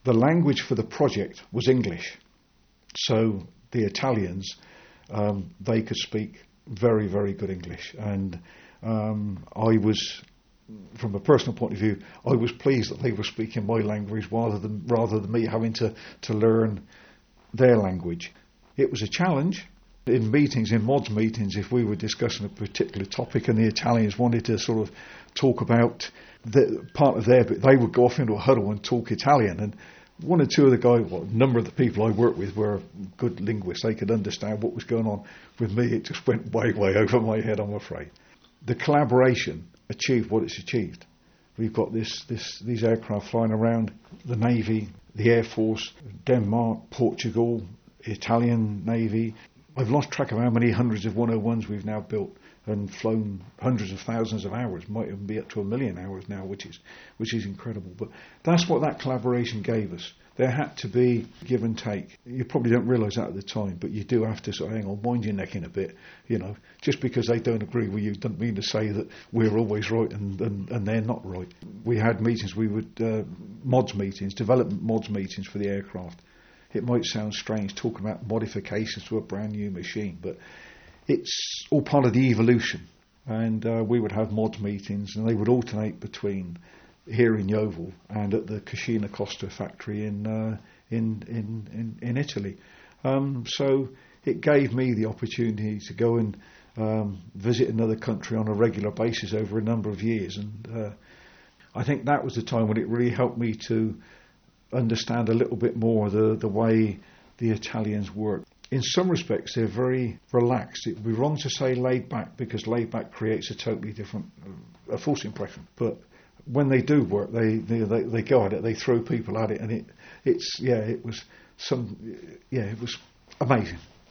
The language for the project was English. So the Italians, they could speak very, very good English. And I was, from a personal point of view, I was pleased that they were speaking my language rather than me having to learn their language. It was a challenge. In meetings, in mods meetings, if we were discussing a particular topic and the Italians wanted to sort of talk about the part of their bit, they would go off into a huddle and talk Italian. And one or two of the guys, well, a number of the people I worked with were good linguists. They could understand what was going on. With me, it just went way, way over my head, I'm afraid. The collaboration achieved what it's achieved. We've got these aircraft flying around the Navy, the Air Force, Denmark, Portugal, Italian Navy. I've lost track of how many hundreds of 101s we've now built and flown hundreds of thousands of hours, might even be up to 1 million hours now, which is incredible. But that's what that collaboration gave us. There had to be give and take. You probably don't realise that at the time, but you do have to sort of hang on, wind your neck in a bit. You know, just because they don't agree with you doesn't mean to say that we're always right and they're not right. We had meetings, mods meetings, development mods meetings for the aircraft. It might sound strange talking about modifications to a brand new machine, but it's all part of the evolution. And we would have mods meetings, and they would alternate between here in Yeovil and at the Cascina Costa factory in Italy. So it gave me the opportunity to go and visit another country on a regular basis over a number of years, and I think that was the time when it really helped me to understand a little bit more the way the Italians work. In some respects, they're very relaxed. It would be wrong to say laid back, because laid back creates a totally different, a false impression. But when they do work, they go at it. They throw people at it, and it was amazing.